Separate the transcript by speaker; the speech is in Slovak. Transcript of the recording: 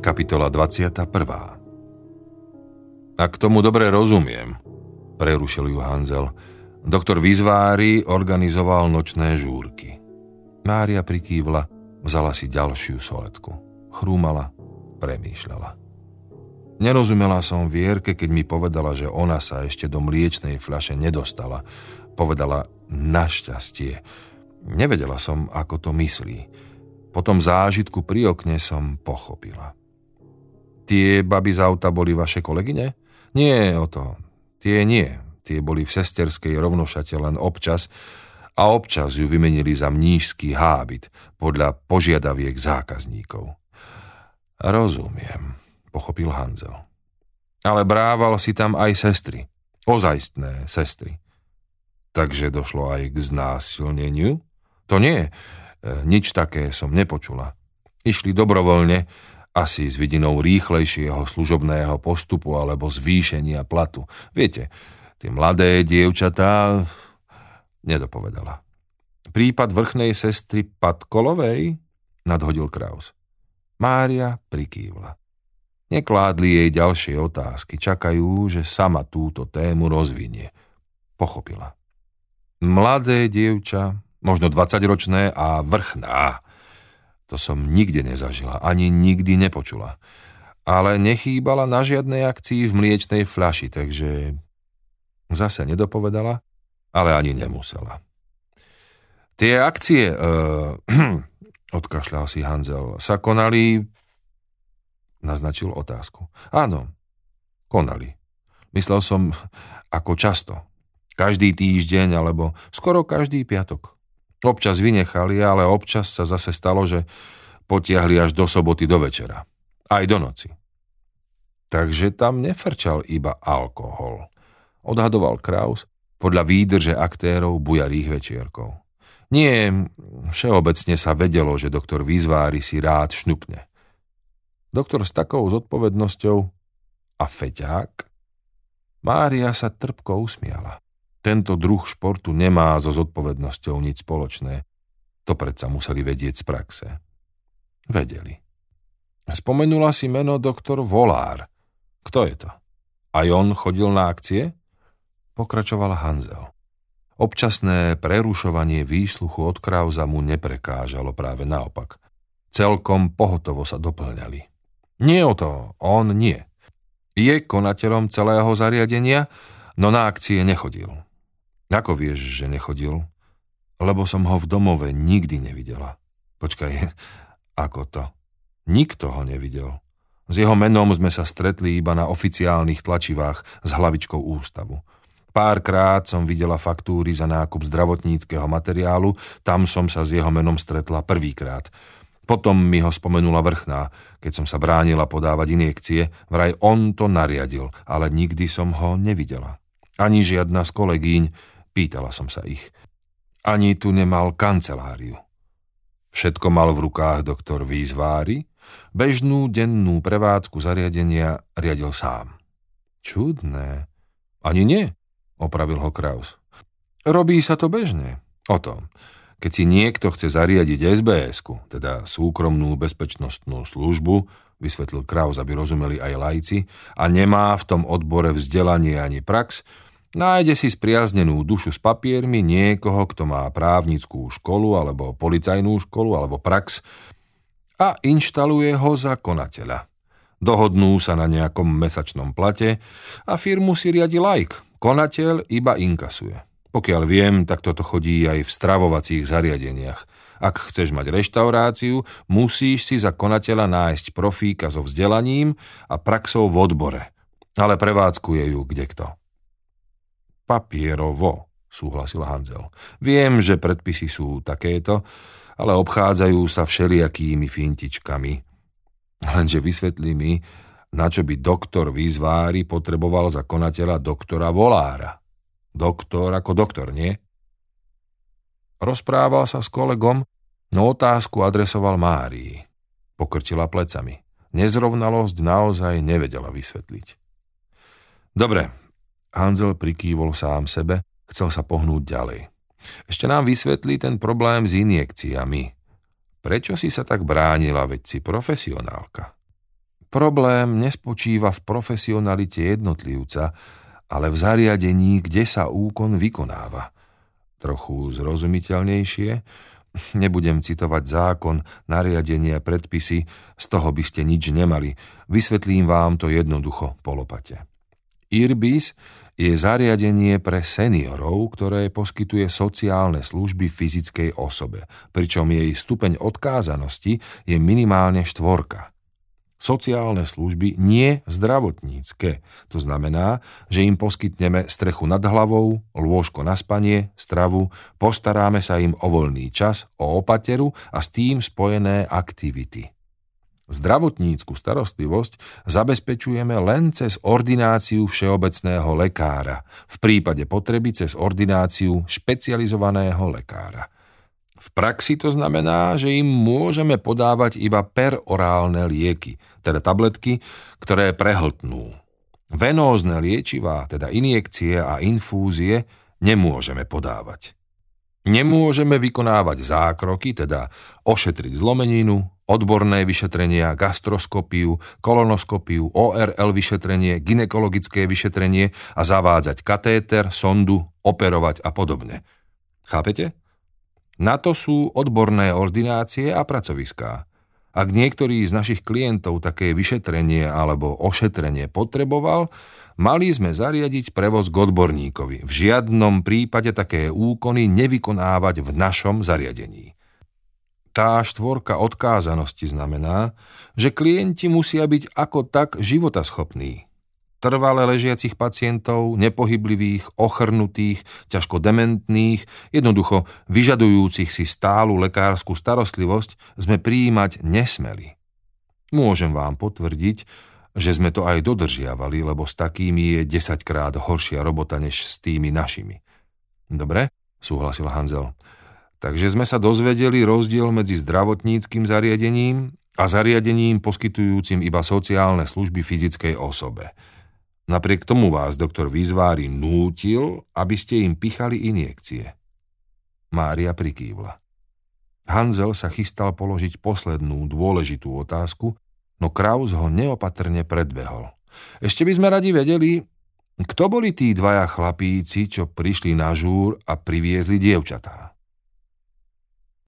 Speaker 1: Kapitola 21. Ak tomu dobre rozumiem, prerušil ju Hanzel, doktor Vizvári organizoval nočné žúrky. Mária prikývla, vzala si ďalšiu soletku. Chrúmala, premýšľala. Nerozumela som Vierke, keď mi povedala, že ona sa ešte do mliečnej fľaše nedostala. Povedala našťastie. Nevedela som, ako to myslí. Po tom zážitku pri okne som pochopila. Tie baby z auta boli vaše kolegyne? Nie o to. Tie nie. Tie boli v sesterskej rovnošate len občas a občas ju vymenili za mníšský hábit podľa požiadaviek zákazníkov. Rozumiem, pochopil Hanzel. Ale brával si tam aj sestry. Ozajstné sestry. Takže došlo aj k znásilneniu? To nie. Nič také som nepočula. Išli dobrovoľne, asi s vidinou rýchlejšieho služobného postupu alebo zvýšenia platu. Viete, tie mladé dievčatá... Nedopovedala. Prípad vrchnej sestry Patkolovej? Nadhodil Kraus. Mária prikývla. Nekládli jej ďalšie otázky. Čakajú, že sama túto tému rozvinie. Pochopila. Mladé dievča, možno 20-ročné a vrchná. To som nikde nezažila, ani nikdy nepočula. Ale nechýbala na žiadnej akcii v mliečnej fľaši, takže zase nedopovedala, ale ani nemusela. Tie akcie, odkašľal si Hanzel, sa konali, naznačil otázku. Áno, konali. Myslel som, ako často. Každý týždeň, alebo skoro každý piatok. Občas vynechali, ale občas sa zase stalo, že potiahli až do soboty do večera. Aj do noci. Takže tam nefrčal iba alkohol. Odhadoval Kraus podľa výdrže aktérov bujarých večierkov. Nie, všeobecne sa vedelo, že doktor Vizvári si rád šnupne. Doktor s takou zodpovednosťou a feťák? Mária sa trpko usmiala. Tento druh športu nemá so zodpovednosťou nič spoločné. To predsa museli vedieť z praxe. Vedeli. Spomenula si meno doktor Volár. Kto je to? Aj on chodil na akcie? Pokračoval Hanzel. Občasné prerušovanie výsluchu od Krausa mu neprekážalo, práve naopak. Celkom pohotovo sa doplňali. Nie o to, on nie. Je konateľom celého zariadenia, no na akcie nechodil. Ako vieš, že nechodil? Lebo som ho v domove nikdy nevidela. Počkaj, ako to? Nikto ho nevidel. S jeho menom sme sa stretli iba na oficiálnych tlačivách s hlavičkou ústavu. Párkrát som videla faktúry za nákup zdravotníckeho materiálu, tam som sa s jeho menom stretla prvýkrát. Potom mi ho spomenula vrchná, keď som sa bránila podávať injekcie, vraj on to nariadil, ale nikdy som ho nevidela. Ani žiadna z kolegyň, pýtala som sa ich. Ani tu nemal kanceláriu. Všetko mal v rukách doktor Vizvári, bežnú dennú prevádzku zariadenia riadil sám. Čudné. Ani nie, opravil ho Kraus. Robí sa to bežne. O tom. Keď si niekto chce zariadiť SBS-ku, teda súkromnú bezpečnostnú službu, vysvetlil Kraus, aby rozumeli aj laici, a nemá v tom odbore vzdelanie ani prax, nájde si spriaznenú dušu s papiermi niekoho, kto má právnickú školu, alebo policajnú školu, alebo prax a inštaluje ho za konateľa. Dohodnú sa na nejakom mesačnom plate a firmu si riadi laik. Konateľ iba inkasuje. Pokiaľ viem, tak toto chodí aj v stravovacích zariadeniach. Ak chceš mať reštauráciu, musíš si za konateľa nájsť profíka so vzdelaním a praxou v odbore. Ale prevádzkuje ju kdekto. Papierovo, súhlasil Hanzel. Viem, že predpisy sú takéto, ale obchádzajú sa všelijakými fintičkami. Lenže vysvetlí mi, na čo by doktor Vizvári potreboval za konateľa doktora Volára. Doktor ako doktor, nie? Rozprával sa s kolegom, no otázku adresoval Márii. Pokrčila plecami. Nezrovnalosť naozaj nevedela vysvetliť. Dobre, Hanzel prikývol sám sebe, chcel sa pohnúť ďalej. Ešte nám vysvetlí ten problém s injekciami. Prečo si sa tak bránila, veď si profesionálka? Problém nespočíva v profesionalite jednotlivca, ale v zariadení, kde sa úkon vykonáva. Trochu zrozumiteľnejšie, nebudem citovať zákon, nariadenia, predpisy, z toho by ste nič nemali. Vysvetlím vám to jednoducho po lopate. IRBIS je zariadenie pre seniorov, ktoré poskytuje sociálne služby fyzickej osobe, pričom jej stupeň odkázanosti je minimálne 4. Sociálne služby nie zdravotnícke. To znamená, že im poskytneme strechu nad hlavou, lôžko na spanie, stravu, postaráme sa im o voľný čas, o opateru a s tým spojené aktivity. Zdravotnícku starostlivosť zabezpečujeme len cez ordináciu všeobecného lekára, v prípade potreby cez ordináciu špecializovaného lekára. V praxi to znamená, že im môžeme podávať iba perorálne lieky, teda tabletky, ktoré prehltnú. Venózne liečivá, teda injekcie a infúzie, nemôžeme podávať. Nemôžeme vykonávať zákroky, teda ošetriť zlomeninu, odborné vyšetrenia, gastroskopiu, kolonoskopiu, ORL vyšetrenie, gynekologické vyšetrenie a zavádzať katéter, sondu, operovať a podobne. Chápete? Na to sú odborné ordinácie a pracoviská. Ak niektorý z našich klientov také vyšetrenie alebo ošetrenie potreboval, mali sme zariadiť prevoz k odborníkovi. V žiadnom prípade také úkony nevykonávať v našom zariadení. Tá 4 odkázanosti znamená, že klienti musia byť ako tak životaschopní. Trvale ležiacich pacientov, nepohyblivých, ochrnutých, ťažko dementných, jednoducho vyžadujúcich si stálu lekárskú starostlivosť sme prijímať nesmeli. Môžem vám potvrdiť, že sme to aj dodržiavali, lebo s takými je 10-krát horšia robota než s tými našimi. Dobre, súhlasil Hanzel. Takže sme sa dozvedeli rozdiel medzi zdravotníckym zariadením a zariadením poskytujúcim iba sociálne služby fyzickej osobe. Napriek tomu vás doktor Vizvári nútil, aby ste im pichali injekcie. Mária prikývla. Hanzel sa chystal položiť poslednú dôležitú otázku, no Kraus ho neopatrne predbehol. Ešte by sme radi vedeli, kto boli tí 2 chlapíci, čo prišli na žúr a priviezli dievčatá.